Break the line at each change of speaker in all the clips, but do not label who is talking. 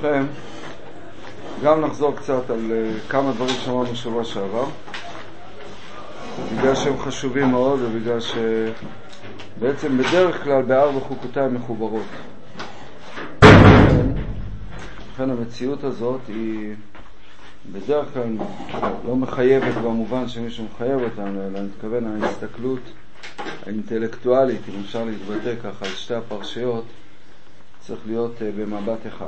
ברשותכם, גם נחזור קצת על כמה דברים שאמרנו שבוע שעבר, בגלל שהם חשובים מאוד ובגלל שבעצם בדרך כלל בארבע חוקותיי מחוברות. לכן המציאות הזאת היא בדרך כלל לא מחייבת במובן שמישהו מחייב אותנו, אלא אני מתכוון ההסתכלות האינטלקטואלית, אם אפשר להתבטא ככה על שתי הפרשיות, צריך להיות במבט אחד.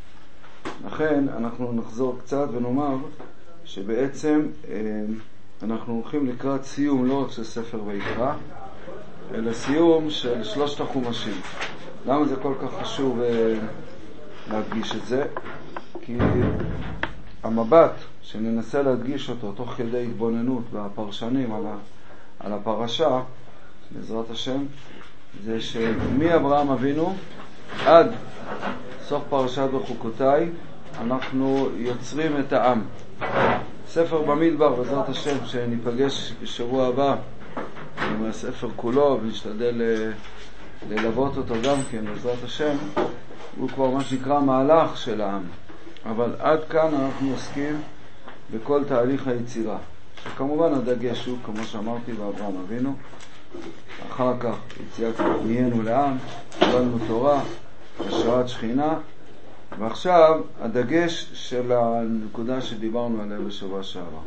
לכן אנחנו נחזור קצת ונאמר שבעצם אנחנו הולכים לקראת סיום לא רק של ספר ויקרא, אלא סיום של שלושת החומשים. למה זה כל כך חשוב להדגיש את זה? כי המבט שננסה להדגיש אותו תוך כדי התבוננות והפרשנים על הפרשה, בעזרת השם, זה שמאברהם אבינו עד סוף פרשת בחוקותיי אנחנו יוצרים את העם. ספר במדבר, בעזרת השם, שניפגש בשבוע הבא עם הספר כולו ונשתדל ללוות אותו גם כן, בעזרת השם, הוא כבר מה שנקרא מהלך של העם. אבל עד כאן אנחנו עוסקים בכל תהליך היצירה, שכמובן הדגש הוא, כמו שאמרתי, באברהם אבינו. אחר כך יציאת נהיינו לעם, קיבלנו תורה, השראת שכינה, ועכשיו הדגש של הנקודה שדיברנו עליה בשבוע שעבר.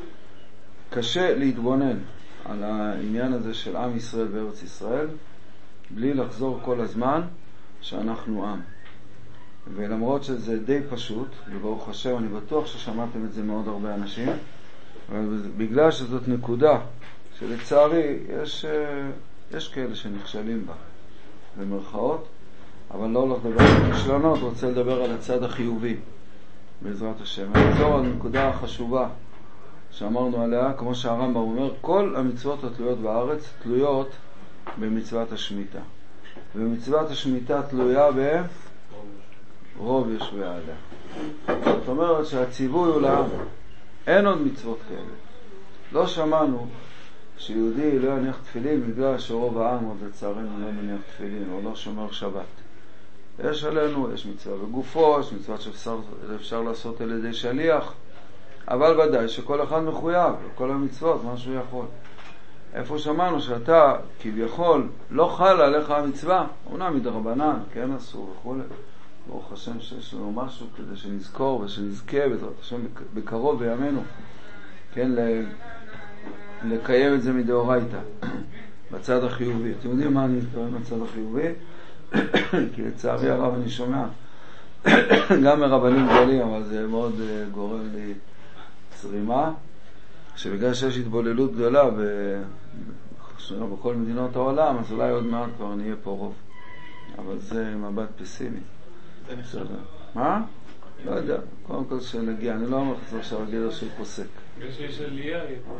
קשה להתבונן על העניין הזה של עם ישראל בארץ ישראל בלי לחזור כל הזמן שאנחנו עם. ולמרות שזה די פשוט, וברוך השם אני בטוח ששמעתם את זה מאוד הרבה אנשים, אבל בגלל שזאת נקודה שלצערי יש כאלה שנכשלים בה במרכאות, אבל לא הולך לדבר על הכישלונות, רוצה לדבר על הצד החיובי בעזרת השם. נחזור על נקודה החשובה שאמרנו עליה, כמו שהרמב"ם אומר, כל המצוות התלויות בארץ תלויות במצוות השמיטה, ומצוות השמיטה תלויה ברוב יושבי האדם. זאת אומרת שהציווי הוא לעם, אין עוד מצוות כאלה. לא שמענו שיהודי לא יניח תפילין בגלל שרוב העם עוד לצערנו לא מניח תפילין או לא שומר שבת. יש עלינו, יש מצווה בגופו, יש מצוות שאפשר לעשות על ידי שליח, אבל ודאי שכל אחד מחויב, כל המצוות, מה שהוא יכול. איפה שמענו שאתה כביכול לא חל עליך המצווה, אומנם מדרבנן, כן אסור וכו', ברוך השם שיש לנו משהו כדי שנזכור ושנזכה בעזרת השם בקרוב בימינו, כן, לקיים את זה מדאורייתא בצד החיובי. אתם יודעים מה אני מתכוון בצד החיובי? כי לצערי הרב אני שומע גם מרבנים גדולים, אבל זה מאוד גורם לי צרימה, שבגלל שיש התבוללות גדולה בכל מדינות העולם, אז אולי עוד מעט כבר נהיה פה רוב, אבל זה מבט פסימי. מה? לא יודע, קודם כל שנגיע, אני לא אומר לך עכשיו הגדר של פוסק.
יש עלייה,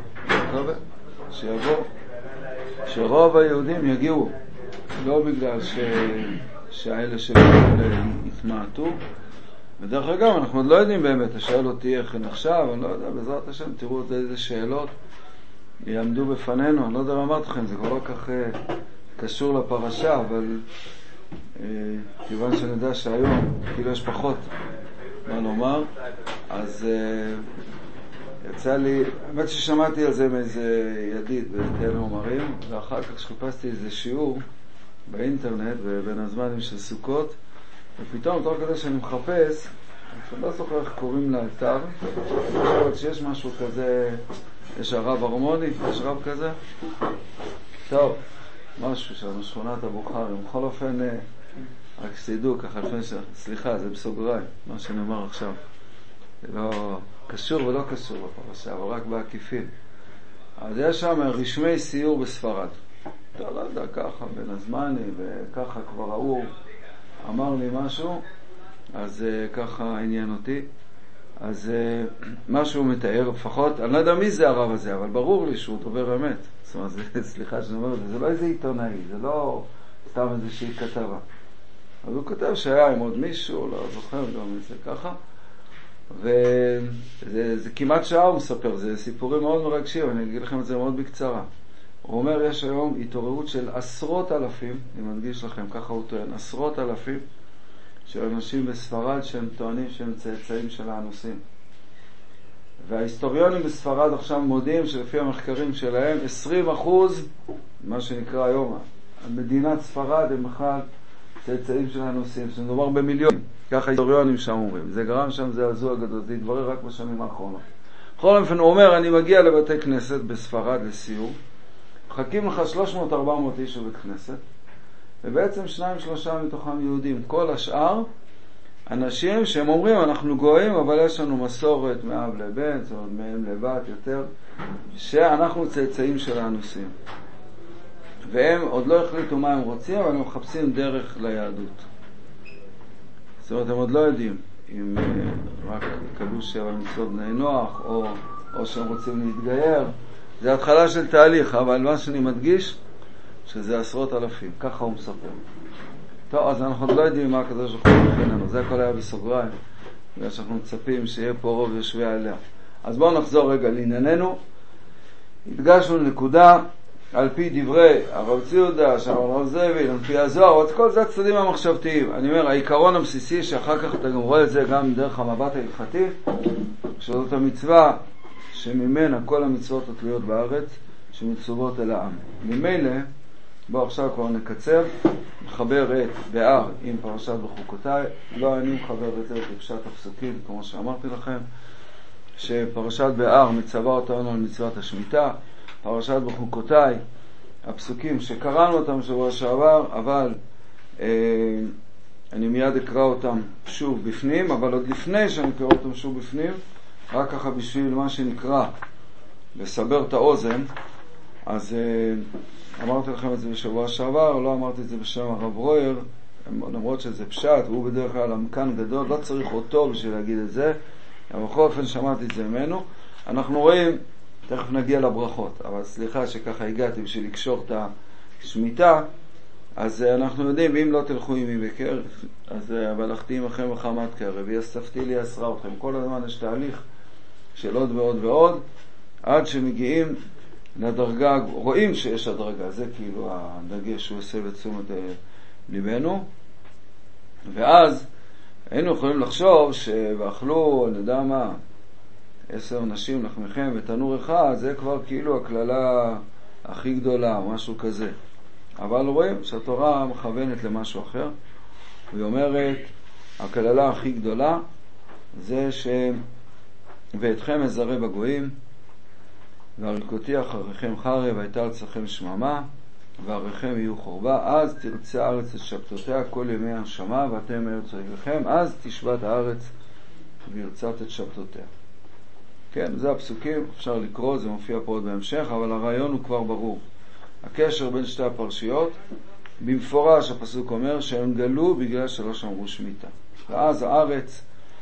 שיבוא, שרוב היהודים יגיעו, לא בגלל שהאלה שלנו יתמעטו. בדרך אגב, אנחנו עוד לא יודעים באמת, השאל אותי איך נחשב, אני לא יודע, בעזרת השם, תראו איזה שאלות יעמדו בפנינו, אני לא יודע מה אמרת לכם, זה כבר לא כך קשור לפרשה, אבל כיוון שנדע שהיום כאילו יש פחות מה לומר, אז יצא לי, האמת ששמעתי על זה מאיזה ידיד בתל אומרים, ואחר כך שחיפשתי איזה שיעור באינטרנט ובין הזמנים של סוכות, ופתאום תוך כדי שאני מחפש, אני לא זוכר איך קוראים לאתר, אני חושב שיש משהו כזה, יש הרב הרמוני, יש רב כזה, טוב, משהו שם, שכונת הבוכרים, בכל אופן, רק שתדעו ככה לפני סליחה, זה בסוגריים, מה שאני אומר עכשיו, זה לא קשור ולא קשור בפרשה, אבל רק בעקיפין. אז יש שם רשמי סיור בספרד, אתה לא יודע, ככה בין הזמני וככה כבר הוא אמר לי משהו, אז ככה עניין אותי. אז משהו מתאר, לפחות, אני לא יודע מי זה הרב הזה, אבל ברור לי שהוא דובר אמת. זאת אומרת, סליחה שאני אומר את זה, זה לא איזה עיתונאי, זה לא סתם איזושהי כתבה. אז הוא כותב שהיה עם עוד מישהו, לא זוכר גם את זה ככה, וזה כמעט שעה הוא מספר, זה סיפורים מאוד מרגשים, אני אגיד לכם את זה מאוד בקצרה. הוא אומר, יש היום התעוררות של עשרות אלפים, אני מדגיש לכם, ככה הוא טוען, עשרות אלפים של אנשים בספרד שהם טוענים שהם צאצאים של האנוסים. וההיסטוריונים בספרד עכשיו מודיעים שלפי המחקרים שלהם 20%, מה שנקרא היום מדינת ספרד, הם בכלל צאצאים של האנוסים, שמדובר במיליונים, ככה ההיסטוריונים שם אומרים. זה גרם שם זעזוע גדול, זה התברר רק בשנים האחרונות. בכל אופן הוא אומר, אני מגיע לבתי כנסת בספרד לסיור, מחכים לך 300-400 איש בבית כנסת, ובעצם 2-3 מתוכם יהודים. כל השאר אנשים שהם אומרים אנחנו גויים, אבל יש לנו מסורת מאב לבן, זאת אומרת מהם לבת יותר, שאנחנו צאצאים של האנוסים. והם עוד לא החליטו מה הם רוצים, אבל הם מחפשים דרך ליהדות. זאת אומרת, הם עוד לא יודעים אם רק יקבלו 7 מצוות בני נוח, או שהם רוצים להתגייר. זה התחלה של תהליך, אבל מה שאני מדגיש, שזה 10,000, ככה הוא מספר. טוב, אז אנחנו עוד לא יודעים מה הקדוש ברוך הוא מבחיננו, זה הכל היה בסוגריים, בגלל שאנחנו מצפים שיהיה פה רוב יושבי עליה. אז בואו נחזור רגע לענייננו. הדגשנו נקודה, על פי דברי הרב ציודה, הרב זאבי, על פי הזוהר, כל זה הצדדים המחשבתיים. אני אומר, העיקרון הבסיסי, שאחר כך אתה גם רואה את זה גם דרך המבט ההלכתי, שזאת המצווה שממנה כל המצוות התלויות בארץ, שמצוות אל העם. ממילא, בואו עכשיו כבר נקצר, מחבר את באר עם פרשת בחוקותיי. לא אני מחבר את זה בפשט הפסוקים, כמו שאמרתי לכם, שפרשת באר מצווה אותנו על מצוות השמיטה, פרשת בחוקותיי, הפסוקים שקראנו אותם שבוע שעבר, אבל אני מיד אקרא אותם שוב בפנים, אבל עוד לפני שאני אקרא אותם שוב בפנים, רק ככה בשביל מה שנקרא לסבר את האוזן. אז אמרתי לכם את זה בשבוע שעבר, לא אמרתי את זה בשם הרב רויר, למרות שזה פשט, והוא בדרך כלל עמקן גדול, לא צריך אותו בשביל להגיד את זה, אבל בכל אופן שמעתי את זה ממנו. אנחנו רואים, תכף נגיע לברכות, אבל סליחה שככה הגעתי בשביל לקשור את השמיטה. אז אנחנו יודעים, אם לא תלכו עמי בקרב, אז והלכתי עמכם בחמת קרב, ויאספתי לי אסרה אתכם. כל הזמן יש תהליך של עוד ועוד ועוד, עד שמגיעים לדרגה, רואים שיש הדרגה, זה כאילו הדגש שהוא עושה בתשומת ליבנו. ואז היינו יכולים לחשוב ואכלו, אני יודע מה, 10 נשים לחמכם ותנור אחד, זה כבר כאילו הכללה הכי גדולה, משהו כזה. אבל רואים שהתורה מכוונת למשהו אחר, והיא אומרת, הכללה הכי גדולה זה ואתכם אזרה בגויים, והריקותי אחריכם חרב, הייתה ארצכם שממה, ועריכם יהיו חורבה, אז תרצה הארץ את שבתותיה כל ימי השמה, ואתם ארץ רגליכם, אז תשבת הארץ וירצת את שבתותיה. כן, זה הפסוקים, אפשר לקרוא, זה מופיע פה עוד בהמשך, אבל הרעיון הוא כבר ברור. הקשר בין שתי הפרשיות, במפורש הפסוק אומר שהם גלו בגלל שלא שמרו שמיטה. ואז הארץ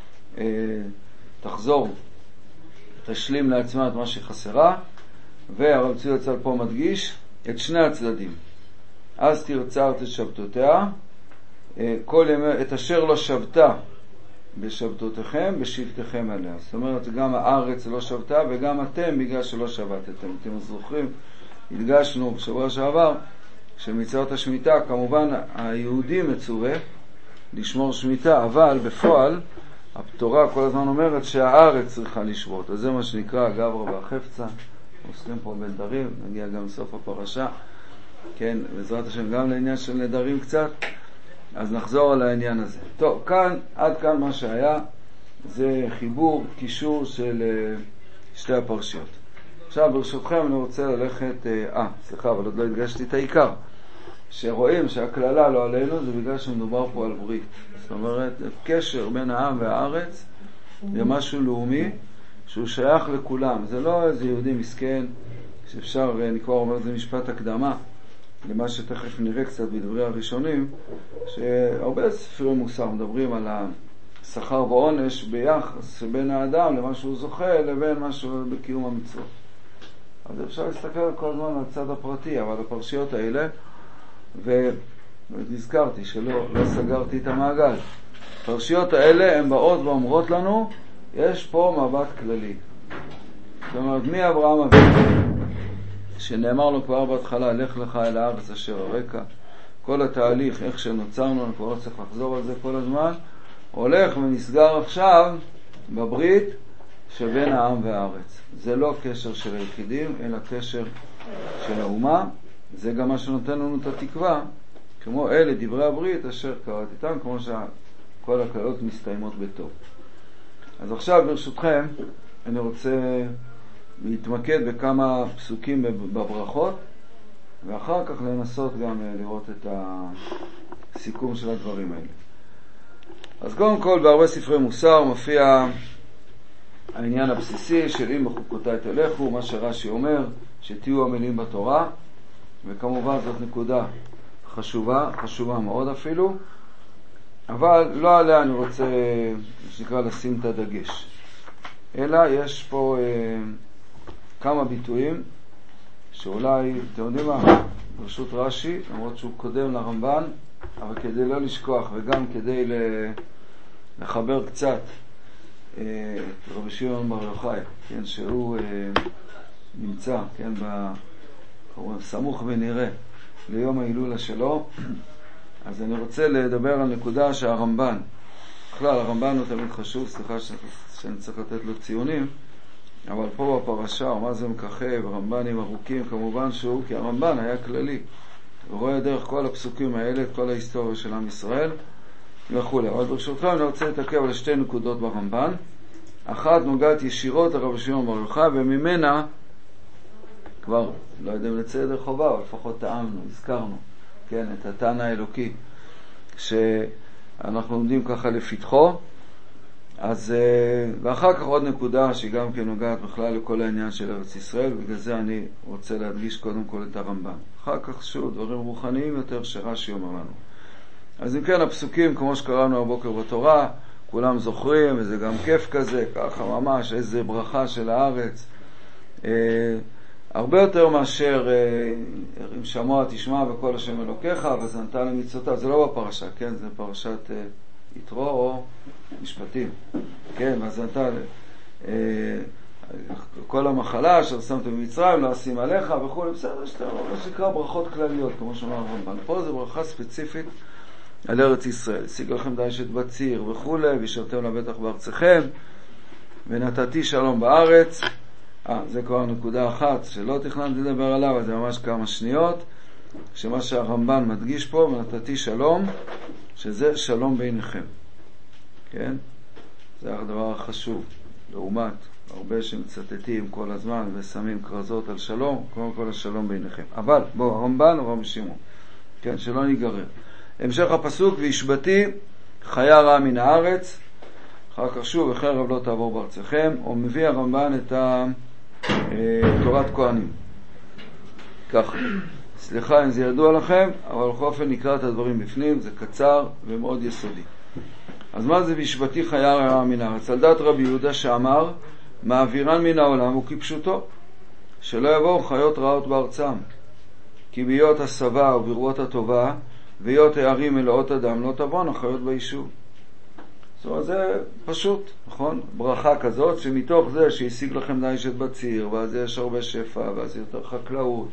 תחזור, תשלים לעצמה את מה שחסרה, והרב ציודה צל פה מדגיש את שני הצדדים. אז תרצה את שבתותיה, את אשר לא שבתה בשבתותיכם, בשבתכם עליה. זאת אומרת, גם הארץ לא שבתה וגם אתם בגלל שלא שבתתם. אתם זוכרים, הדגשנו בשבוע שעבר שמצוות השמיטה, כמובן היהודי מצווה לשמור שמיטה, אבל בפועל התורה כל הזמן אומרת שהארץ צריכה לשבות. אז זה מה שנקרא גברא והחפצה. עוסקים פה בנדרים, נגיע גם לסוף הפרשה, כן, בעזרת השם גם לעניין של נדרים קצת. אז נחזור על העניין הזה. טוב, כאן, עד כאן מה שהיה, זה חיבור, קישור של שתי הפרשיות. עכשיו, ברשותכם, אני רוצה ללכת, סליחה, אבל עוד לא הדגשתי את העיקר. שרואים שהכללה לא עלינו, זה בגלל שמדובר פה על ברית. זאת אומרת, קשר בין העם והארץ, זה משהו לאומי, שהוא שייך לכולם. זה לא איזה יהודי מסכן, שאפשר, אני כבר אומר, זה משפט הקדמה, למה שתכף נראה קצת בדברי הראשונים, שהרבה ספרי מוסר מדברים על השכר ועונש ביחס בין האדם למה שהוא זוכה לבין משהו בקיום המצוות. אז אפשר להסתכל כל הזמן על הצד הפרטי, אבל הפרשיות האלה, ונזכרתי שלא סגרתי את המעגל. הפרשיות האלה הן באות ואומרות לנו, יש פה מבט כללי. זאת אומרת, מי אברהם אבינו? שנאמר לו כבר בהתחלה, לך לך אל הארץ אשר הרקע, כל התהליך, איך שנוצרנו, אני כבר לא צריך לחזור על זה כל הזמן, הולך ונסגר עכשיו בברית שבין העם והארץ. זה לא קשר של היחידים, אלא קשר של האומה. זה גם מה שנותן לנו את התקווה, כמו אלה דברי הברית אשר קראת איתם, כמו שכל הקללות מסתיימות בטוב. אז עכשיו ברשותכם אני רוצה להתמקד בכמה פסוקים בברכות, ואחר כך לנסות גם לראות את הסיכום של הדברים האלה. אז קודם כל בהרבה ספרי מוסר מופיע העניין הבסיסי של אם בחוקותיי תלכו, מה שרש"י אומר, שתהיו עמלים בתורה, וכמובן זאת נקודה חשובה מאוד אפילו, אבל לא עליה אני רוצה שנקרא לשים את הדגש, אלא יש פה כמה ביטויים שאולי, אתם יודעים מה, ברשות רש"י, למרות שהוא קודם לרמב"ן, אבל כדי לא לשכוח וגם כדי לחבר קצת את רבי שמעון בר יוחאי, כן, שהוא נמצא, כן, סמוך ונראה ליום ההילולה שלו, אז אני רוצה לדבר על נקודה שהרמב"ן, בכלל הרמב"ן הוא תמיד חשוב, סליחה שאני צריך לתת לו ציונים, אבל פה בפרשה, מה זה מככב, רמב"נים ארוכים כמובן שהוא, כי הרמב"ן היה כללי, הוא רואה דרך כל הפסוקים האלה, את כל ההיסטוריה של עם ישראל וכו'. אבל ברשותכם אני רוצה להתעכב על שתי נקודות ברמב"ן. אחת נוגעת ישירות לרבי שמעון בר יוחאי, וממנה כבר, לא יודע אם נצא ידי חובה, אבל לפחות טעמנו, הזכרנו, כן, את התנא האלוקי שאנחנו עומדים ככה לפתחו. אז ואחר כך עוד נקודה שהיא גם כן נוגעת בכלל לכל העניין של ארץ ישראל, בגלל זה אני רוצה להדגיש קודם כל את הרמב"ן. אחר כך שוב דברים רוחניים יותר שרש"י אומר לנו. אז אם כן הפסוקים כמו שקראנו הבוקר בתורה, כולם זוכרים, וזה גם כיף כזה, ככה ממש איזה ברכה של הארץ. הרבה יותר מאשר אם שמוע תשמע וכל השם אלוקיך וזנת למצוותיו, זה לא בפרשה, כן, זה פרשת יתרו או משפטים, כן, וזנת כל המחלה אשר שמת במצרים לא אשים עליך וכו', בסדר, מה שנקרא ברכות כלליות כמו שאומר הרמב"ן. פה זה ברכה ספציפית על ארץ ישראל, השיג לכם דיישת בציר וכו', וישבתם לבטח בארצכם ונתתי שלום בארץ. זה כבר נקודה אחת שלא תכננתי לדבר עליו, אבל זה ממש כמה שניות, שמה שהרמב"ן מדגיש פה, ונתתי שלום, שזה שלום ביניכם, כן? זה הדבר החשוב, לעומת הרבה שמצטטים כל הזמן ושמים קרזות על שלום, קודם כל השלום ביניכם. אבל בואו, הרמב"ן או רבי שמעון, כן, שלא ניגרר. המשך הפסוק, וישבתי חיה רעה מן הארץ, אחר כך שוב, וחרב לא תעבור בארצכם, הוא מביא הרמב"ן את תורת כהנים. ככה, סליחה אם זה ידוע לכם, אבל בכל אופן נקרא את הדברים בפנים, זה קצר ומאוד יסודי. אז מה זה וישבתי חיה רעה מן הארץ? על דעת רבי יהודה שאמר, מעבירן מן העולם הוא כפשוטו, שלא יבואו חיות רעות בארצם, כי ביות הסבה וברבות הטובה, ויות הערים מלאות אדם לא תבואנה חיות ביישוב. זאת אומרת, זה פשוט, נכון? ברכה כזאת שמתוך זה שישיג לכם דיישת בציר, ואז יש הרבה שפע, ואז יותר חקלאות,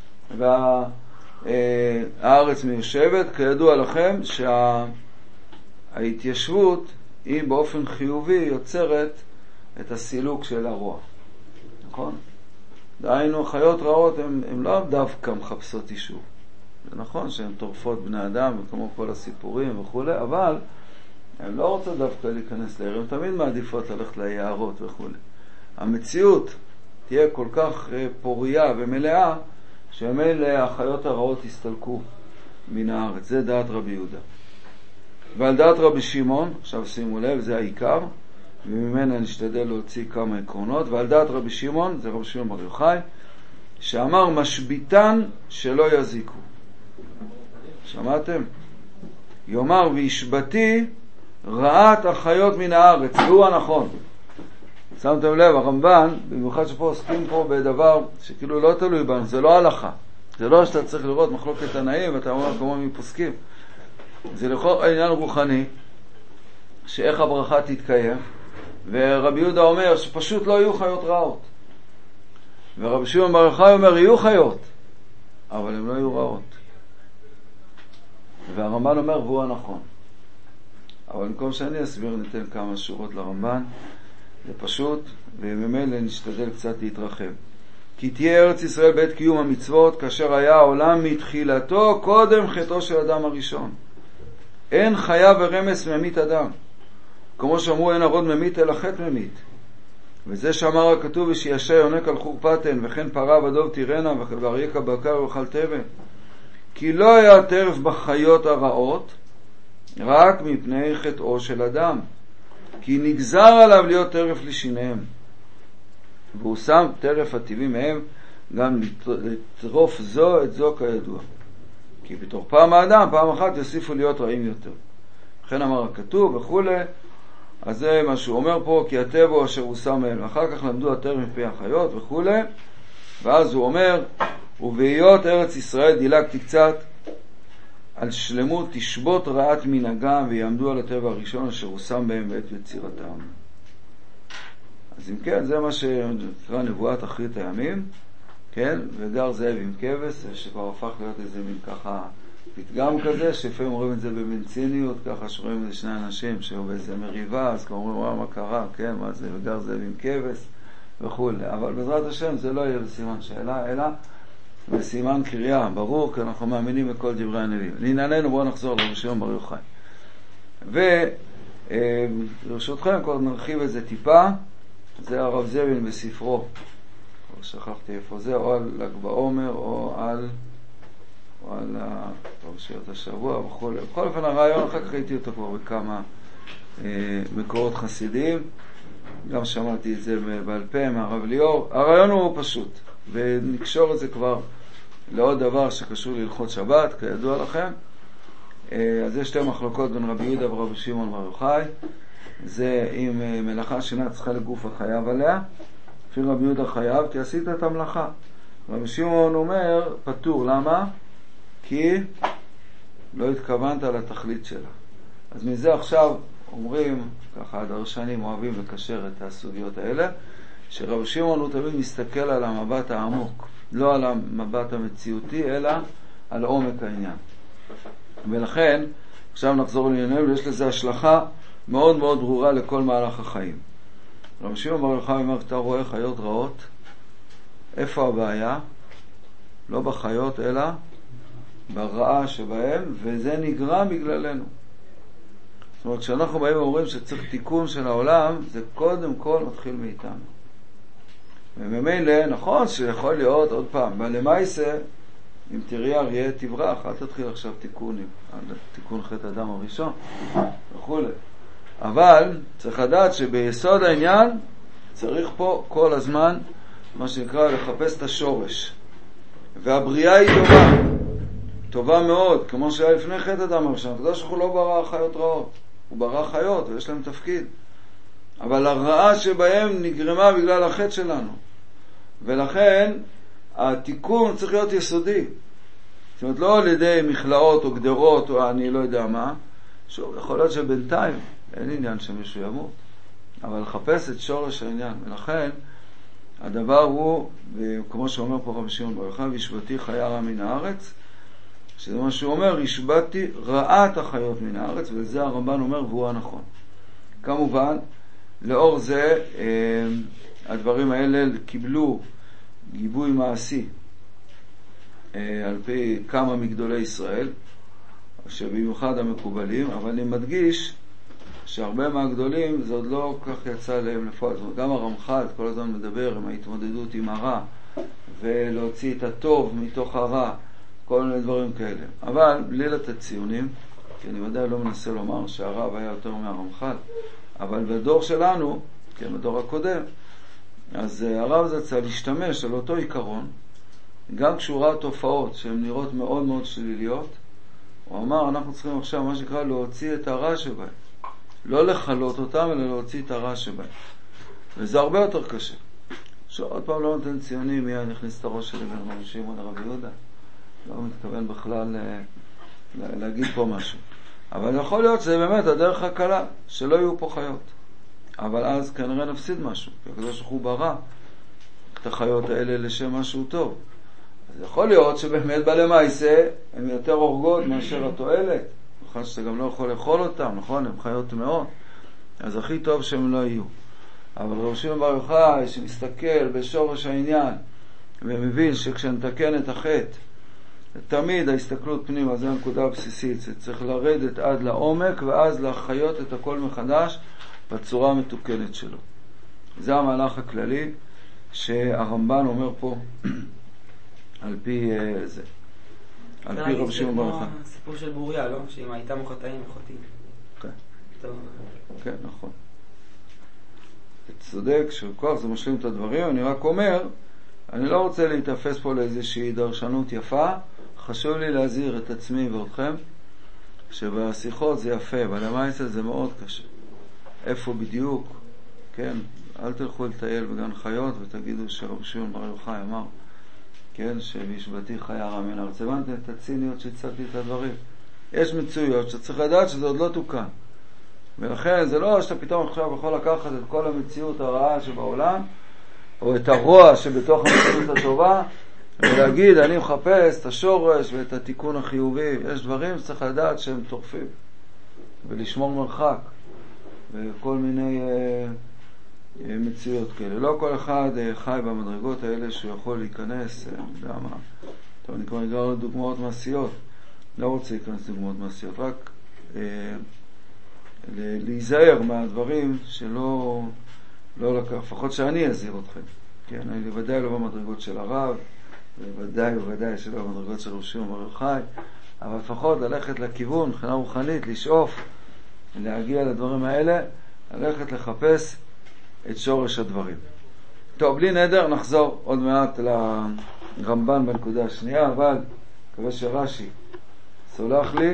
והארץ מיושבת, כידוע לכם שההתיישבות היא באופן חיובי יוצרת את הסילוק של הרוע, נכון? דהיינו, חיות רעות הן לא דווקא מחפשות יישוב. זה נכון שהן טורפות בני אדם וכמו כל הסיפורים וכו', אבל הן לא רוצות דווקא להיכנס לעיר, הן תמיד מעדיפות ללכת ליערות וכו'. המציאות תהיה כל כך פוריה ומלאה, שממילא החיות הרעות יסתלקו מן הארץ. זה דעת רבי יהודה. ועל דעת רבי שמעון, עכשיו שימו לב, זה העיקר, וממנה נשתדל להוציא כמה עקרונות, ועל דעת רבי שמעון, זה רבי שמעון בר יוחאי, שאמר משביתן שלא יזיקו. שמעתם? יאמר וישבתי רעת החיות מן הארץ, והוא הנכון. שמתם לב, הרמב"ן, במיוחד שפה עוסקים פה בדבר שכאילו לא תלוי בנו, זה לא הלכה. זה לא שאתה צריך לראות מחלוקת תנאים ואתה אומר כמו מפוסקים. זה לכל העניין רוחני, שאיך הברכה תתקיים, ורבי יהודה אומר שפשוט לא יהיו חיות רעות. ורבי שמעון בר יוחאי אומר יהיו חיות, אבל הן לא יהיו רעות. והרמב"ן אומר והוא הנכון. אבל במקום שאני אסביר, ניתן כמה שורות לרמב"ן. זה פשוט, וממילא נשתדל קצת להתרחב. כי תהיה ארץ ישראל בעת קיום המצוות, כאשר היה העולם מתחילתו קודם חטאו של אדם הראשון. אין חיה ורמס ממית אדם. כמו שאמרו, אין הרוד ממית אלא חטא ממית. וזה שאמר הכתוב, ושישע יונק על חורפתן, וכן פרה ודוב תירנה, ואריה בקר ואכל תבן. כי לא היה טרף בחיות הרעות, רק מפני חטאו של אדם. כי נגזר עליו להיות טרף לשיניהם. והוא שם טרף הטבעי מהם, גם לטרוף זו את זו כידוע. כי בתוך פעם האדם, פעם אחת יוסיפו להיות רעים יותר. לכן אמר הכתוב וכו'. אז זה מה שהוא אומר פה, כי הטבע אשר הוא שם מהם. אחר כך למדו הטרף מפי החיות וכו'. ואז הוא אומר, ובהיות ארץ ישראל דילגתי קצת, על שלמות תשבות רעת מנהגם, ויעמדו על הטבע הראשון אשר הוא שם בהם בעת יצירתם. אז אם כן, זה מה שנקרא נבואת אחרית הימים, כן? וגר זאב עם כבש, שכבר הפך להיות איזה מין ככה פתגם כזה, שלפעמים אומרים את זה במין ציניות, ככה שרואים את זה שני אנשים שהיו באיזה מריבה, אז כבר אומרים, מה קרה, כן, מה זה, וגר זאב עם כבש וכו'. אבל בעזרת השם זה לא יהיה בסימן שאלה, אלא בסימן קריאה, ברור, כי אנחנו מאמינים בכל דברי הנביאים. לענייננו, בואו נחזור לרבי שמעון בר יוחאי. וברשותכם, כבר נרחיב את זה טיפה. זה הרב זבין בספרו, שכחתי איפה זה, או על ל"ג בעומר, או על פרשיות השבוע וכו'. בכל אופן הרעיון, אחר כך ראיתי אותו כבר בכמה מקורות חסידיים, גם שמעתי את זה בעל פה מהרב ליאור. הרעיון הוא פשוט, ונקשור את זה כבר לעוד דבר שקשור להלכות שבת, כידוע לכם. אז יש שתי מחלוקות בין רבי יהודה ורבי שמעון בר יוחאי. זה אם מלאכה שאינה צריכה לגוף החייב עליה. לפי רבי יהודה חייב כי עשית את המלאכה. רבי שמעון אומר פטור. למה? כי לא התכוונת לתכלית שלה. אז מזה עכשיו אומרים, ככה הדרשנים אוהבים לקשר את הסוגיות האלה, שרבי שמעון הוא תמיד מסתכל על המבט העמוק, לא על המבט המציאותי, אלא על עומק העניין. ולכן, עכשיו נחזור לענייננו, ויש לזה השלכה מאוד מאוד ברורה לכל מהלך החיים. רבי שמעון בר יוחאי אומר, אתה רואה חיות רעות? איפה הבעיה? לא בחיות, אלא ברעה שבהם, וזה נגרם בגללנו. זאת אומרת, כשאנחנו באים ואומרים שצריך תיקון של העולם, זה קודם כל מתחיל מאיתנו. וממילא, נכון שיכול להיות עוד פעם, בלמייסה, אם תראי אריה תברח, אל תתחיל עכשיו תיקון חטא אדם הראשון וכו'. אבל צריך לדעת שביסוד העניין צריך פה כל הזמן מה שנקרא לחפש את השורש. והבריאה היא טובה מאוד, כמו שהיה לפני חטא אדם הראשון. הקדוש ברוך הוא לא ברא חיות רעות, הוא ברא חיות ויש להם תפקיד. אבל הרעה שבהם נגרמה בגלל החטא שלנו. ולכן התיקון צריך להיות יסודי. זאת אומרת, לא על ידי מכלאות או גדרות או אני לא יודע מה. שוב, יכול להיות שבינתיים אין עניין שמישהו ימות. אבל לחפש את שורש העניין. ולכן הדבר הוא, כמו שאומר פה רבי שמעון בר יוחאי, והשבתי חיה רע מן הארץ, שזה מה שהוא אומר, השבתי רעת החיות מן הארץ, וזה הרמב"ן אומר, והוא הנכון. כמובן, לאור זה, הדברים האלה קיבלו גיבוי מעשי על פי כמה מגדולי ישראל, שבמיוחד המקובלים, אבל אני מדגיש שהרבה מהגדולים זה עוד לא כך יצא להם לפועל. זאת אומרת, גם הרמח"ל כל הזמן מדבר עם ההתמודדות עם הרע, ולהוציא את הטוב מתוך הרע, כל מיני דברים כאלה. אבל בלי לתת ציונים, כי אני ודאי לא מנסה לומר שהרב היה יותר מהרמח"ל, אבל בדור שלנו, כן, בדור הקודם, אז הרב זה צריך להשתמש על אותו עיקרון, גם כשהוא ראה תופעות שהן נראות מאוד מאוד שליליות, הוא אמר, אנחנו צריכים עכשיו מה שנקרא להוציא את הרע שבהם. לא לחלות אותם, אלא להוציא את הרע שבהם. וזה הרבה יותר קשה. שעוד פעם לא נותן ציונים, מי נכניס את הראש שלי בין רבי שמעון לרבי יהודה. לא מתכוון בכלל להגיד פה משהו. אבל יכול להיות שזה באמת הדרך הקלה, שלא יהיו פה חיות. אבל אז כנראה נפסיד משהו. כי הקדוש ברוך הוא ברא את החיות האלה לשם משהו טוב. אז יכול להיות שבאמת בלמעשה הם יותר הורגות מאשר התועלת, נכון שאתה גם לא יכול לאכול אותם, נכון? הם חיות מאוד, אז הכי טוב שהם לא יהיו. אבל רבי שמעון בר יוחאי שמסתכל בשורש העניין ומבין שכשנתקן את החטא תמיד ההסתכלות פנימה, זה הנקודה הבסיסית, זה צריך לרדת עד לעומק ואז להחיות את הכל מחדש בצורה המתוקנת שלו. זה המהלך הכללי שהרמב"ן אומר פה על פי זה, על פי רבי שמעון בר יוחאי.
הסיפור של בוריה, לא? שאם הייתה מוחתאים מחותים.
כן. כן, נכון. צודק שכוח זה משלים את הדברים. אני רק אומר, אני לא רוצה להתאפס פה לאיזושהי דרשנות יפה, חשוב לי להזהיר את עצמי ואתכם שבשיחות זה יפה, אבל למעשה זה מאוד קשה. איפה בדיוק? כן, אל תלכו לטייל בגן חיות ותגידו שרבי שמעון בר יוחאי אמר, כן, שבשבתי חיה רע מן הארץ. הבנתם את הציניות שהצגתי את הדברים. יש מצויות שצריך לדעת שזה עוד לא תוקן. ולכן זה לא שאתה פתאום עכשיו יכול לקחת את כל המציאות הרעה שבעולם, או את הרוע שבתוך המציאות הטובה, ולהגיד אני מחפש את השורש ואת התיקון החיובי. יש דברים שצריך לדעת שהם טורפים, ולשמור מרחק, וכל מיני מציאות כאלה. לא כל אחד חי במדרגות האלה שהוא יכול להיכנס, טוב, אני כבר אגר דוגמאות מעשיות, לא רוצה להיכנס דוגמאות מעשיות, רק להיזהר מהדברים שלא לקח, לפחות שאני אזהיר אתכם. כן, אני ודאי לא במדרגות של הרב, וודאי שלא במדרגות של רבי שמעון בר יוחאי, אבל לפחות ללכת לכיוון, מבחינה רוחנית, לשאוף, להגיע לדברים האלה, ללכת לחפש את שורש הדברים. טוב, בלי נדר, נחזור עוד מעט לרמב"ן בנקודה השנייה, אבל מקווה שרש"י סולח לי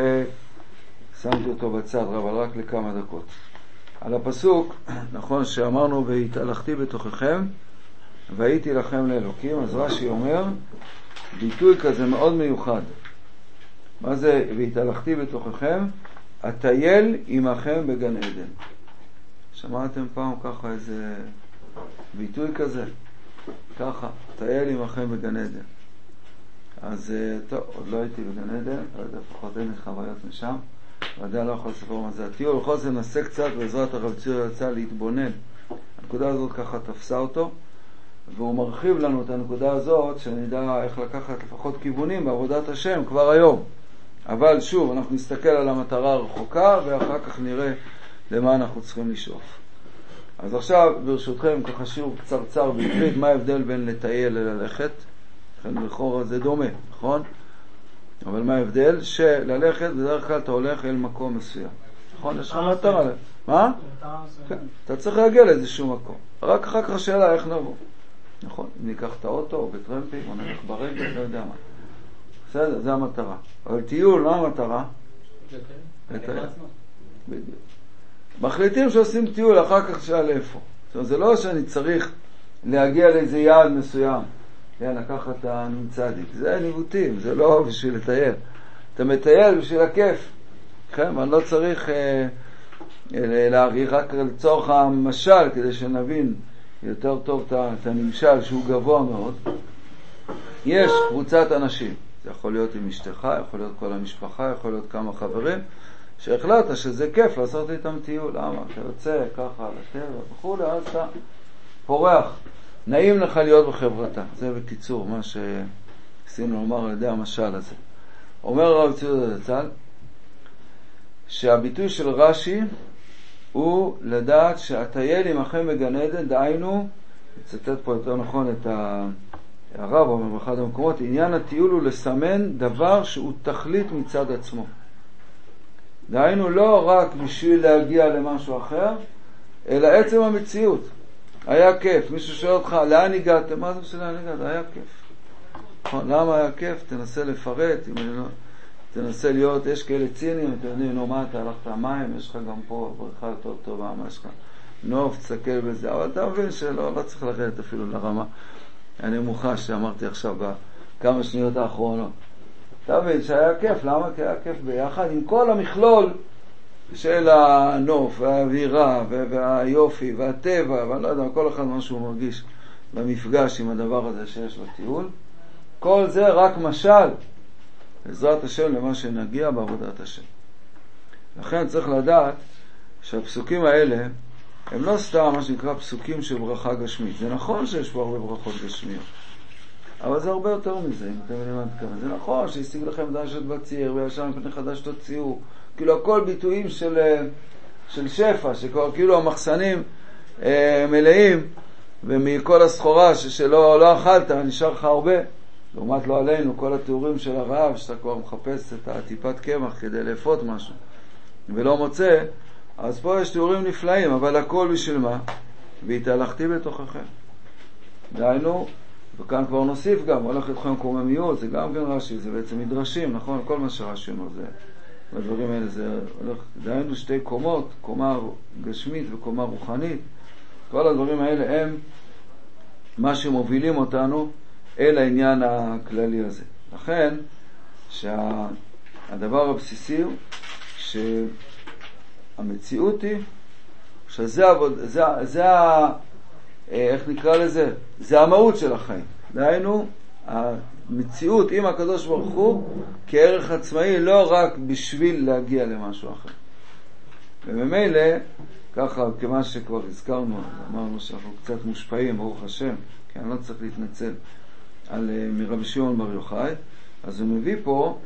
ששמתי אותו בצד, אבל רק לכמה דקות. על הפסוק, נכון שאמרנו והתהלכתי בתוככם והייתי לכם לאלוקים, אז רש"י אומר ביטוי כזה מאוד מיוחד. מה זה והתהלכתי בתוככם? אטייל עמכם בגן עדן. שמעתם פעם ככה איזה ביטוי כזה? ככה, אטייל עמכם בגן עדן. אז טוב, עוד לא הייתי בגן עדן, לא יודע, לפחות אין לי חוויות משם, ועדיין לא יכול לספר מה זה הטיול. בכל זאת ננסה קצת בעזרת הרב ציור יצא להתבונן. הנקודה הזאת ככה תפסה אותו, והוא מרחיב לנו את הנקודה הזאת שנדע איך לקחת לפחות כיוונים בעבודת השם כבר היום. אבל שוב, אנחנו נסתכל על המטרה הרחוקה ואחר כך נראה למה אנחנו צריכים לשאוף. אז עכשיו ברשותכם ככה שיעור קצרצר בעברית, מה ההבדל בין לטייל לללכת? לכן לכאורה זה דומה, נכון? אבל מה ההבדל? שללכת בדרך כלל אתה הולך אל מקום מסוים, נכון? יש לך מטרה. מה? כן, אתה צריך להגיע לאיזשהו מקום, רק אחר כך השאלה איך נבוא, נכון? אם ניקח את האוטו או בטרמפים או נלך ברגל, לא יודע מה. בסדר, זה המטרה. אבל טיול, מה המטרה? לטייל. בדיוק. מחליטים שעושים טיול, אחר כך שאלה איפה. זאת אומרת, זה לא שאני צריך להגיע לאיזה יעד מסוים, לקחת את הנמצדיק. זה ניווטים, זה לא בשביל לטייל. אתה מטייל בשביל הכיף. כן, אבל לא צריך להעריך רק לצורך המשל, כדי שנבין יותר טוב את הנמשל שהוא גבוה מאוד. יש קבוצת אנשים. זה יכול להיות עם אשתך, יכול להיות כל המשפחה, יכול להיות כמה חברים, שהחלטת שזה כיף לעשות איתם טיול. למה? אתה יוצא ככה לטבע וכו', אז אתה פורח. נעים לך להיות בחברתה. זה בקיצור מה שעשינו לומר על ידי המשל הזה. אומר הרב ציור זצ"ל שהביטוי של רש"י הוא לדעת שאטייל עמכם בגן עדן, דהיינו, נצטט פה יותר נכון את הרב אומר באחד המקומות, עניין הטיול הוא לסמן דבר שהוא תכלית מצד עצמו. דהיינו לא רק בשביל להגיע למשהו אחר, אלא עצם המציאות. היה כיף. מישהו שואל אותך, לאן הגעתם? מה זה בשביל לאן הגעת? היה כיף. למה היה כיף? תנסה לפרט, תנסה להיות, יש כאלה ציניים, אתם יודעים, נו מה, אתה הלכת המים, יש לך גם פה בריכה יותר טובה, מה יש לך? נוף, תסתכל בזה, אבל אתה מבין שלא צריך לרדת אפילו לרמה. אני מוכש שאמרתי עכשיו בכמה שניות האחרונות. אתה מבין שהיה כיף, למה? כי היה כיף ביחד עם כל המכלול של הנוף והאווירה והיופי והטבע, ואני לא יודע, כל אחד מה שהוא מרגיש במפגש עם הדבר הזה שיש בטיול. כל זה רק משל, בעזרת השם, למה שנגיע בעבודת השם. לכן צריך לדעת שהפסוקים האלה הם לא סתם מה שנקרא פסוקים של ברכה גשמית. זה נכון שיש פה הרבה ברכות גשמיות, אבל זה הרבה יותר מזה, אם אתם יודעים מה אני מתכוון. זה נכון שהשיג לכם דשת בציר וישר מפני חדש תוציאו, כאילו הכל ביטויים של שפע, שכבר כאילו המחסנים מלאים, ומכל הסחורה שלא אכלת נשאר לך הרבה. לעומת לא עלינו, כל התיאורים של הרעב, שאתה כבר מחפש את הטיפת קמח כדי לאפות משהו ולא מוצא, אז פה יש תיאורים נפלאים, אבל הכל בשביל מה? והתהלכתי בתוככם. דהיינו, וכאן כבר נוסיף גם, הולך אתכם קוממיות, זה גם כן רש"י, זה בעצם מדרשים, נכון? כל מה שרש"י אומר זה, בדברים האלה זה הולך, דהיינו שתי קומות, קומה גשמית וקומה רוחנית. כל הדברים האלה הם מה שמובילים אותנו אל העניין הכללי הזה. לכן, שהדבר הבסיסי הוא שהמציאות היא שזה איך נקרא לזה? זה המהות של החיים. דהיינו, המציאות עם הקדוש ברוך הוא כערך עצמאי, לא רק בשביל להגיע למשהו אחר. וממילא, ככה, כמה שכבר הזכרנו, אמרנו שאנחנו קצת מושפעים, ברוך השם, כי אני לא צריך להתנצל על מרבי שמעון בר יוחאי, אז הוא מביא פה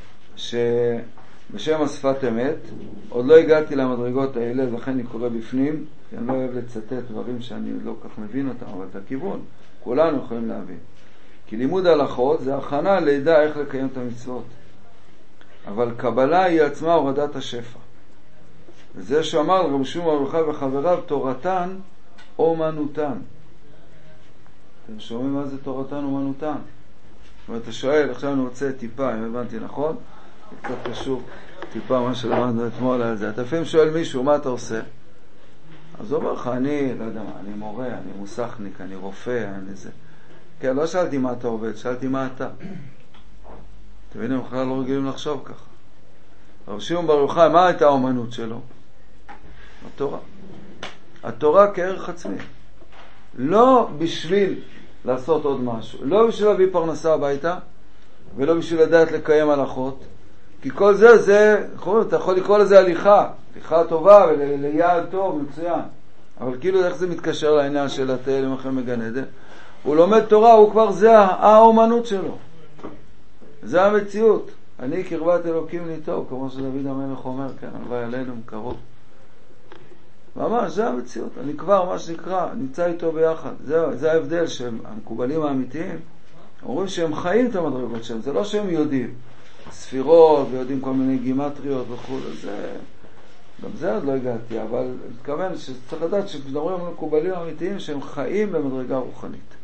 שבשם השפת אמת, עוד לא הגעתי למדרגות האלה, לכן אני קורא בפנים, כי אני לא אוהב לצטט דברים שאני לא כך מבין אותם, אבל את הכיוון, כולנו יכולים להבין. כי לימוד הלכות זה הכנה לידע איך לקיים את המצוות. אבל קבלה היא עצמה הורדת השפע. וזה שאמר רבי שמעון בר יוחאי וחבריו, תורתן אומנותן. אתם שומעים מה זה תורתן אומנותן? ואתה שואל, עכשיו אני רוצה טיפה, אם הבנתי נכון, זה קצת קשור טיפה מה שלמדנו אתמול על זה. אתה לפעמים שואל מישהו, מה אתה עושה? אז הוא אומר לך, אני, לא יודע מה, אני מורה, אני מוסכניק, אני רופא, אני זה. כן, לא שאלתי מה אתה עובד, שאלתי מה אתה. אתם יודעים, בכלל לא רגילים לחשוב ככה. רבי שמעון בר יוחאי, מה הייתה האומנות שלו? התורה. התורה כערך עצמי. לא בשביל לעשות עוד משהו. לא בשביל להביא פרנסה הביתה, ולא בשביל לדעת לקיים הלכות. כי כל זה, אתה יכול לקרוא לזה הליכה טובה וליעד טוב, מצוין. אבל כאילו איך זה מתקשר לעניין של התהילים אחרי מגן עדן? הוא לומד תורה, הוא כבר זה האומנות שלו. זה המציאות. אני קרבת אלוקים לי טוב, כמו שדוד המלך אומר, כן, הלוואי עלינו מקרוב. ממש, זה המציאות. אני כבר, מה שנקרא, נמצא איתו ביחד. זה ההבדל שהמקובלים האמיתיים אומרים שהם חיים את המדרגות שלהם. זה לא שהם יודעים ספירות ויודעים כל מיני גימטריות וכו'. גם זה עוד לא הגעתי, אבל מתכוון שצריך לדעת שכשדברים על מקובלים האמיתיים שהם חיים במדרגה רוחנית.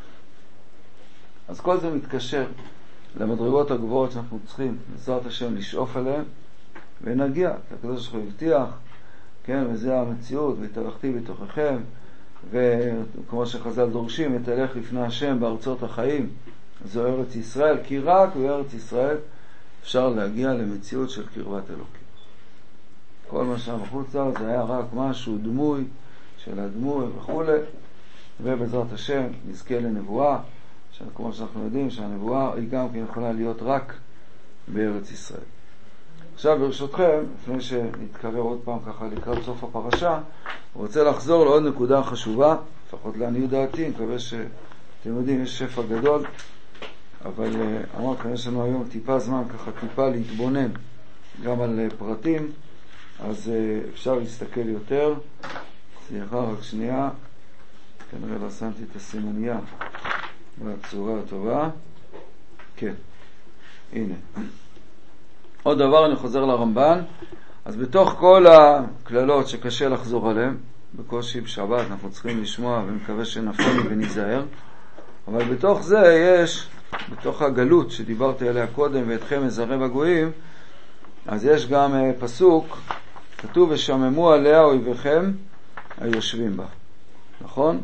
אז כל זה מתקשר למדרגות הגבוהות שאנחנו צריכים, בעזרת השם, לשאוף עליהן, ונגיע, כי הקדוש ברוך הוא הבטיח, כן, וזה המציאות, והתהלכתי בתוככם, וכמו שחז"ל דורשים, ותלך לפני השם בארצות החיים, זו ארץ ישראל, כי רק בארץ ישראל אפשר להגיע למציאות של קרבת אלוקים. כל מה שם בחוץ זה היה רק משהו, דמוי של הדמוי וכו', ובעזרת השם נזכה לנבואה, כמו שאנחנו יודעים שהנבואה היא גם כן יכולה להיות רק בארץ ישראל. עכשיו ברשותכם, לפני שנתקרב עוד פעם ככה לקראת סוף הפרשה, אני רוצה לחזור לעוד נקודה חשובה, לפחות לעניות דעתי, אני מקווה שאתם יודעים, יש שפע גדול, אבל אמרתי, יש לנו היום טיפה זמן ככה טיפה להתבונן גם על פרטים, אז אפשר להסתכל יותר. סליחה, רק שנייה, כנראה לא שמתי את הסימניה בצורה הטובה. כן, הנה. עוד דבר, אני חוזר לרמב"ן. אז בתוך כל הכללות שקשה לחזור עליהן, בקושי בשבת אנחנו צריכים לשמוע ומקווה שנפלנו וניזהר, אבל בתוך זה יש, בתוך הגלות שדיברתי עליה קודם, ואתכם מזרעי בגויים, אז יש גם פסוק, כתוב ושממו עליה אויביכם היושבים בה. נכון?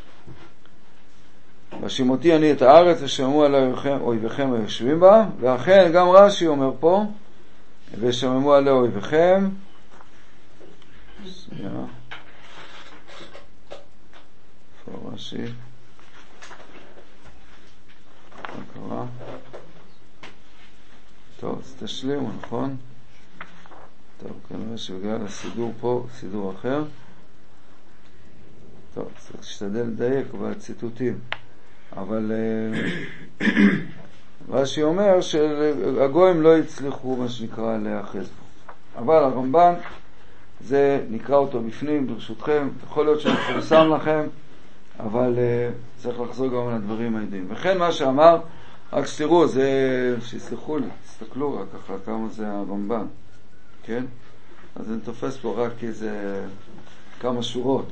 ושימותי אני את הארץ ושממו עליה אויביכם היושבים בה, ואכן גם רש"י אומר פה ושממו עליה אויביכם. שנייה. איפה רש"י? קרה? טוב, אז תשלימו, נכון? טוב, כנראה שבגלל הסידור פה, סידור אחר. טוב, צריך להשתדל לדייק בציטוטים. אבל רש"י אומר שהגויים לא הצליחו, מה שנקרא, להאחז בו. אבל הרמב"ן, זה נקרא אותו בפנים, ברשותכם. יכול להיות שמפורסם לכם, אבל צריך לחזור גם על הדברים הידועים. וכן מה שאמר, רק שתראו, זה, שיסלחו לי, תסתכלו רק ככה כמה זה הרמב"ן, כן? אז אני תופס פה רק איזה כמה שורות.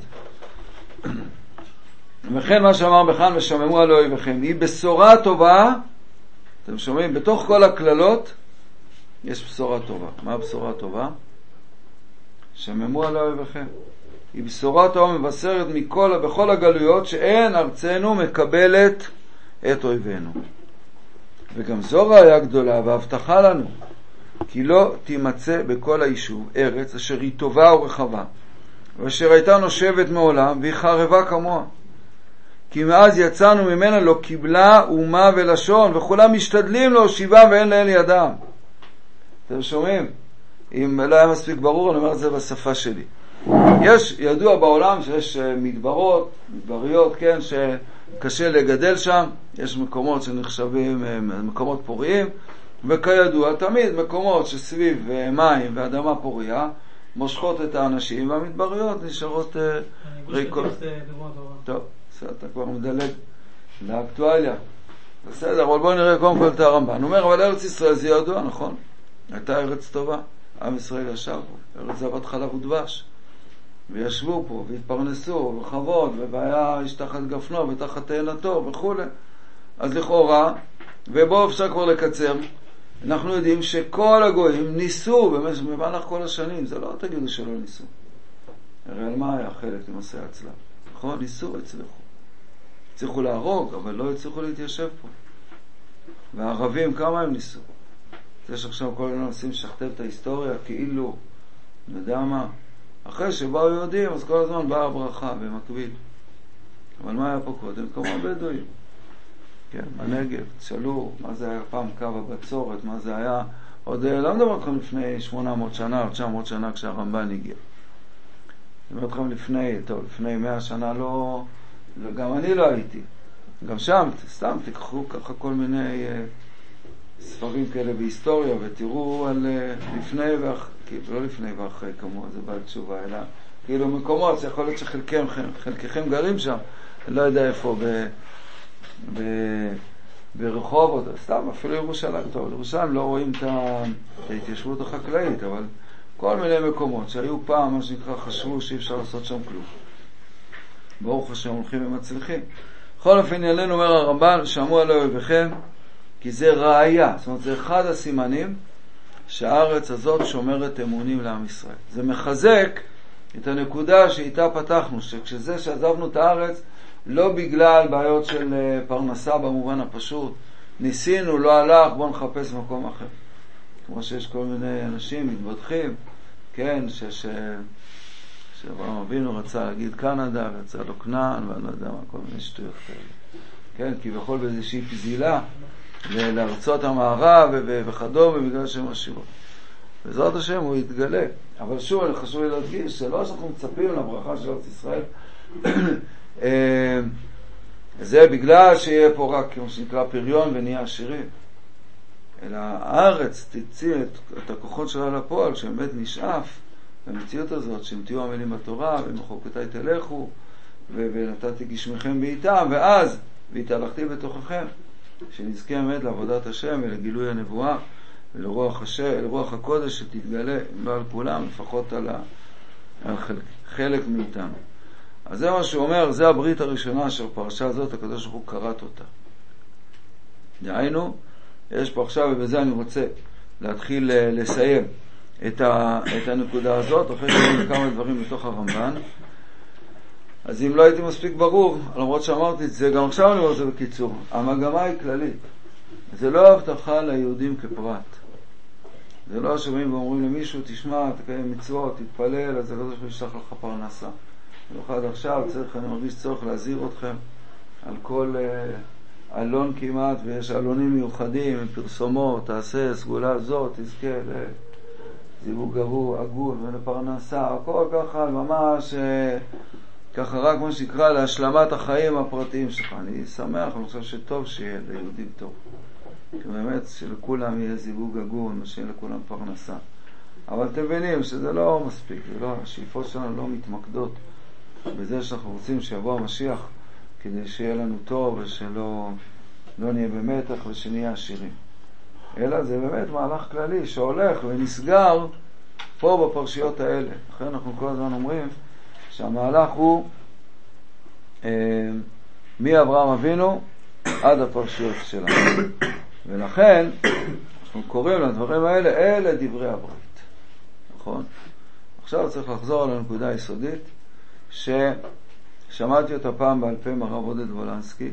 וכן מה שאמר בכאן, ושממו על אויביכם, היא בשורה טובה. אתם שומעים? בתוך כל הכללות יש בשורה טובה. מה הבשורה הטובה? שממו על אויביכם. היא בשורה טובה מבשרת בכל הגלויות שאין ארצנו מקבלת את אויבינו. וגם זו ראיה גדולה והבטחה לנו, כי לא תימצא בכל היישוב ארץ אשר היא טובה ורחבה, ואשר הייתה נושבת מעולם והיא חרבה כמוה. כי מאז יצאנו ממנה לא קיבלה אומה ולשון, וכולם משתדלים להושיבם ואין לאל ידם. אתם שומעים? אם לא היה מספיק ברור, אני אומר את זה בשפה שלי. יש, ידוע בעולם שיש מדבריות, כן, שקשה לגדל שם. יש מקומות שנחשבים מקומות פוריים, וכידוע תמיד מקומות שסביב מים ואדמה פוריה מושכות את האנשים, והמדבריות נשארות ריקות. טוב, אתה כבר מדלג לאקטואליה. בסדר, אבל בואו נראה קודם כל את הרמב"ן. הוא אומר, אבל ארץ ישראל זה ידוע, נכון? הייתה ארץ טובה. עם ישראל ישב פה. ארץ זבת חלב ודבש. וישבו פה, והתפרנסו, וחוות, והיה איש תחת גפנו, ותחת תאנתו, וכו'. אז לכאורה, ובואו אפשר כבר לקצר, אנחנו יודעים שכל הגויים ניסו במהלך כל השנים. זה לא תגידו שלא ניסו. הרי על מה היה חלק למעשה הצלב? נכון? ניסו, הצליחו להרוג, אבל לא הצליחו להתיישב פה. והערבים, כמה הם ניסו? יש עכשיו כל מיני נושאים שכתב את ההיסטוריה כאילו, אני יודע מה, אחרי שבאו יהודים, אז כל הזמן באה הברכה במקביל. אבל מה היה פה קודם? כמו הבדואים. כן, בנגב, תשאלו, מה זה היה פעם קו הבצורת, מה זה היה, עוד לא מדבר אתכם לפני 800 שנה או 900 שנה כשהרמב"ן הגיע. מדבר אתכם לפני 100 שנה לא, גם אני לא הייתי. גם שם, סתם תיקחו ככה כל מיני ספרים כאלה בהיסטוריה, ותראו על לפני ואחרי, לא לפני ואחרי כמובן, זה בא תשובה, אלא כאילו מקומות, זה יכול להיות שחלקכם גרים שם, אני לא יודע איפה, ברחובות, סתם, אפילו ירושלים. טוב, ירושלים לא רואים את ההתיישבות החקלאית, אבל כל מיני מקומות שהיו פעם, מה שנקרא, חשבו שאי אפשר לעשות שם כלום. ברוך השם הולכים ומצליחים. בכל אופן ענייננו, אומר הרמב"ן, שמעו על אויביכם, כי זה ראיה, זאת אומרת, זה אחד הסימנים שהארץ הזאת שומרת אמונים לעם ישראל. זה מחזק את הנקודה שאיתה פתחנו, שכשזה שעזבנו את הארץ, לא בגלל בעיות של פרנסה במובן הפשוט, ניסינו, לא הלך, בוא נחפש מקום אחר. כמו שיש כל מיני אנשים מתבדחים, כן, שאברהם אבינו רצה להגיד קנדה, ורצה לו כנען, ואני לא יודע מה, כל מיני שטויות כאלה. כן, כי בכל באיזושהי פזילה, לארצות המערב וכדומה, בגלל שהם עשירות. בעזרת השם הוא יתגלה. אבל שוב, חשוב לי להדגיש, שלא שאנחנו מצפים לברכה של ארץ ישראל, זה בגלל שיהיה פה רק, כמו שנקרא, פריון ונהיה עשירים. אלא הארץ תציא את הכוחות שלה לפועל, שבאמת נשאף במציאות הזאת, שהם תהיו עמלים בתורה, ומחוקותיי תלכו, ונתתי גשמכם בעיתם, ואז, והתהלכתי בתוככם, שנזכה באמת לעבודת השם ולגילוי הנבואה, ולרוח הקודש שתתגלה על כולם, לפחות על חלק מאיתנו. אז זה מה שהוא אומר, זה הברית הראשונה של פרשה הזאת, הקדוש ברוך הוא קראת אותה. דהיינו, יש פה עכשיו, ובזה אני רוצה להתחיל לסיים את הנקודה הזאת, אחרי שאני כמה דברים מתוך הרמב"ן. אז אם לא הייתי מספיק ברור, למרות שאמרתי את זה, גם עכשיו אני אומר את זה בקיצור. המגמה היא כללית. זה לא הבטחה ליהודים כפרט. זה לא שומעים ואומרים למישהו, תשמע, תקיים מצוות, תתפלל, אז זה לא זה שישלח לך פרנסה. במיוחד עכשיו אני מרגיש צורך להזהיר אתכם על אלון כמעט, ויש אלונים מיוחדים עם פרסומות, תעשה סגולה זאת, תזכה לזיווג הגון ולפרנסה, הכל ככה ממש ככה רק מה שנקרא להשלמת החיים הפרטיים שלך. אני שמח, אני חושב שטוב שיהיה ליהודים טוב, כי באמת שלכולם יהיה זיווג הגון ושיהיה לכולם פרנסה. אבל אתם מבינים שזה לא מספיק, השאיפות שלנו לא מתמקדות בזה שאנחנו רוצים שיבוא המשיח כדי שיהיה לנו טוב ושלא נהיה במתח ושנהיה עשירים, אלא זה באמת מהלך כללי שהולך ונסגר פה בפרשיות האלה. לכן אנחנו כל הזמן אומרים שהמהלך הוא מאברהם אבינו עד הפרשיות שלנו, ולכן אנחנו קוראים לדברים האלה אלה דברי הברית. נכון? עכשיו צריך לחזור על הנקודה היסודית ששמעתי אותה פעם בעל פה מהרב עודד וולנסקי,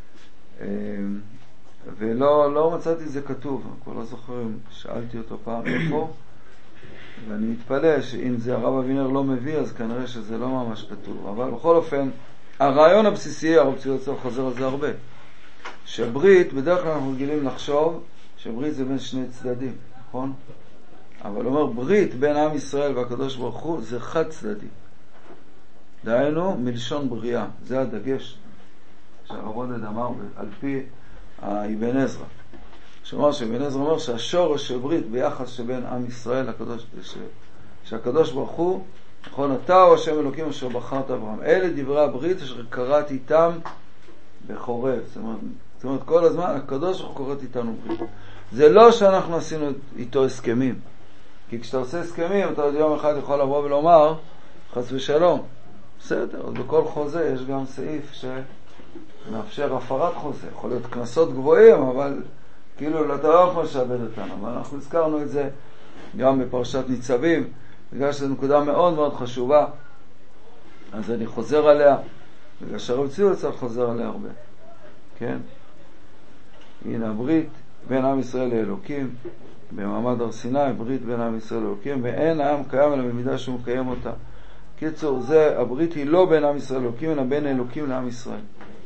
ולא מצאתי זה כתוב, אני כבר לא זוכר אם שאלתי אותו פעם איפה, ואני מתפלא שאם זה הרב אבינר לא מביא אז כנראה שזה לא ממש כתוב. אבל בכל אופן הרעיון הבסיסי, הרב ציון צור חוזר על זה הרבה, שברית בדרך כלל אנחנו רגילים לחשוב שברית זה בין שני צדדים, נכון? אבל אומר ברית בין עם ישראל והקדוש ברוך הוא זה חד צדדי, דהיינו מלשון בריאה. זה הדגש שהרב עודד אמר על פי אבן עזרא, שאומר שאבן עזרא אומר שהשורש של ברית ביחס שבין עם ישראל שהקדוש ברוך הוא, נכון, אתה הוא השם אלוקים אשר בחרת אברהם, אלה דברי הברית אשר קראתי איתם בחורב. זאת אומרת כל הזמן הקדוש ברוך הוא קוראת איתנו ברית. זה לא שאנחנו עשינו איתו הסכמים, כי כשאתה עושה הסכמים אתה עוד יום אחד יכול לבוא ולומר חס ושלום, בסדר, אז בכל חוזה יש גם סעיף שמאפשר הפרת חוזה, יכול להיות קנסות גבוהים, אבל כאילו אתה לא יכול לשעבד אותנו. אבל אנחנו הזכרנו את זה גם בפרשת ניצבים, בגלל שזו נקודה מאוד מאוד חשובה, אז אני חוזר עליה, בגלל שהרב ציון צריך חוזר עליה הרבה. כן? הנה הברית בין עם ישראל לאלוקים במעמד הר סיני, ברית בין עם ישראל לאלוקים, ואין העם קיים אלא במידה שהוא מקיים אותה. קיצור, הברית היא לא בין עם ישראל לאלוקים, אלא בין האלוקים לעם ישראל.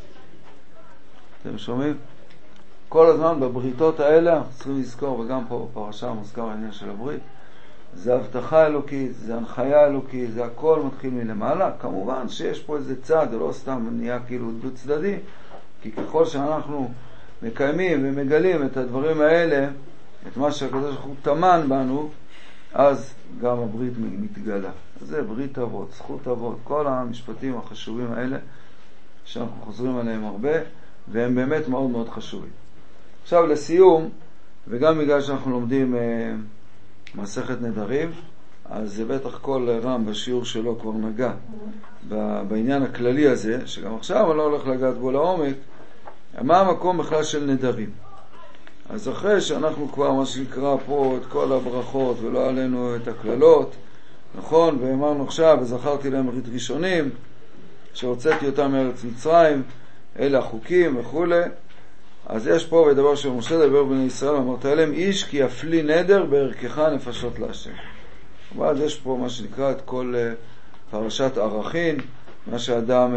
אתם שומעים? כל הזמן בבריתות האלה אנחנו צריכים לזכור, וגם פה בפרשה מוזכר העניין של הברית, זה הבטחה אלוקית, זה הנחיה אלוקית, זה הכל מתחיל מלמעלה. כמובן שיש פה איזה צד, זה לא סתם נהיה כאילו דו צדדי, כי ככל שאנחנו מקיימים ומגלים את הדברים האלה, את מה שהקדוש ברוך הוא תמן בנו, אז גם הברית מתגלה. זה ברית אבות, זכות אבות, כל המשפטים החשובים האלה שאנחנו חוזרים עליהם הרבה, והם באמת מאוד מאוד חשובים. עכשיו לסיום, וגם בגלל שאנחנו לומדים מסכת נדרים, אז זה בטח כל רם בשיעור שלו כבר נגע בעניין הכללי הזה, שגם עכשיו אני לא הולך לגעת בו לעומק, מה המקום בכלל של נדרים. אז אחרי שאנחנו כבר מה שנקרא פה את כל הברכות ולא עלינו את הכללות, נכון, ואמרנו עכשיו וזכרתי להם ברית ראשונים שהוצאתי אותם מארץ מצרים, אלה החוקים וכו', אז יש פה בדבר של משה דבר בני ישראל, אמרת להם איש כי יפלי נדר בערכך נפשות להשם. אבל יש פה מה שנקרא את כל פרשת ערכין, מה שאדם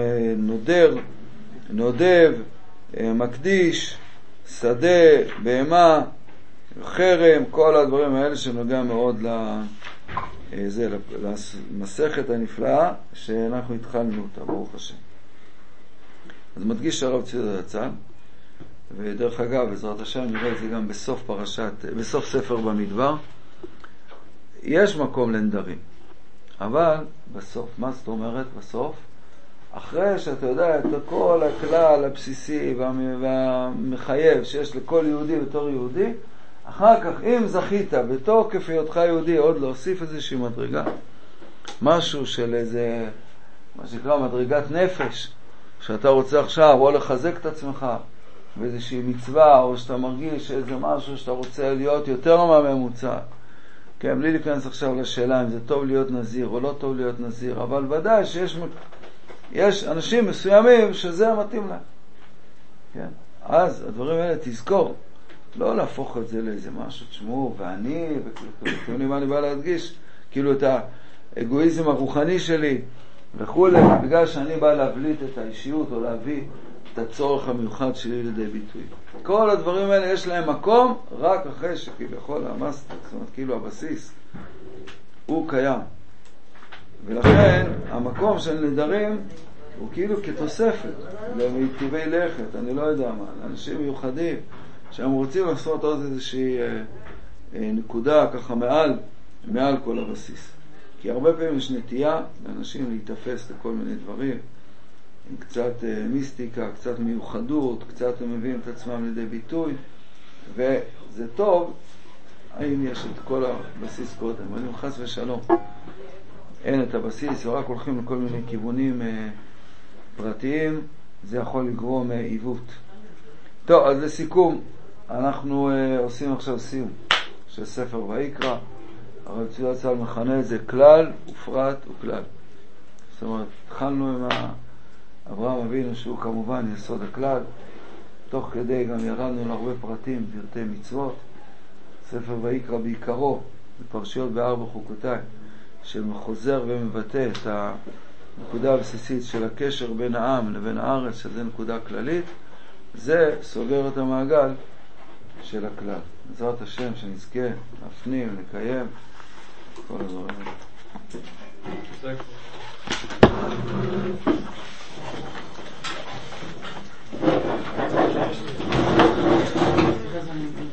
נודב, מקדיש, שדה, בהמה, חרם, כל הדברים האלה שנוגע מאוד למסכת הנפלאה שאנחנו התחלנו אותה, ברוך השם. אז מדגיש הרב ציון זצ"ל, ודרך אגב, בעזרת השם נראה את זה גם בסוף ספר במדבר, יש מקום לנדרים, אבל בסוף, מה זאת אומרת בסוף? אחרי שאתה יודע את כל הכלל הבסיסי והמחייב שיש לכל יהודי בתור יהודי, אחר כך אם זכית בתוקף היותך יהודי עוד להוסיף איזושהי מדרגה, משהו של איזה, מה שנקרא מדרגת נפש, שאתה רוצה עכשיו או לחזק את עצמך באיזושהי מצווה, או שאתה מרגיש איזה משהו שאתה רוצה להיות יותר מהממוצע. כן, בלי להיכנס עכשיו לשאלה אם זה טוב להיות נזיר או לא טוב להיות נזיר, אבל ודאי שיש אנשים מסוימים שזה מתאים להם. כן? אז הדברים האלה תזכור, לא להפוך את זה לאיזה משהו, תשמעו, ואני, אתם יודעים מה אני בא להדגיש, כאילו את האגואיזם הרוחני שלי וכו', בגלל שאני בא להבליט את האישיות או להביא את הצורך המיוחד שלי לידי ביטוי. כל הדברים האלה יש להם מקום רק אחרי שכביכול המאסטר, זאת אומרת כאילו הבסיס, הוא קיים. ולכן המקום של נדרים הוא כאילו כתוספת למיטיבי לכת, אני לא יודע מה, לאנשים מיוחדים שהם רוצים לעשות עוד איזושהי נקודה ככה מעל כל הבסיס. כי הרבה פעמים יש נטייה לאנשים להתאפס לכל מיני דברים, עם קצת מיסטיקה, קצת מיוחדות, קצת הם מביאים את עצמם לידי ביטוי, וזה טוב האם יש את כל הבסיס קודם. אבל אם חס ושלום אין את הבסיס ורק הולכים לכל מיני כיוונים פרטיים, זה יכול לגרום עיוות. טוב, אז לסיכום, אנחנו עושים עכשיו סיום של ספר ויקרא. הרב צבי זצ"ל מכנה את זה כלל ופרט וכלל. זאת אומרת, התחלנו עם אברהם אבינו שהוא כמובן יסוד הכלל, תוך כדי גם ירדנו להרבה פרטים, פרטי מצוות. ספר ויקרא בעיקרו, בפרשיות בארבע חוקותיי, שחוזר ומבטא את הנקודה הבסיסית של הקשר בין העם לבין הארץ, שזה נקודה כללית, זה סוגר את המעגל של הכלל. בעזרת השם שנזכה להפנים, לקיים כל הדברים האלה.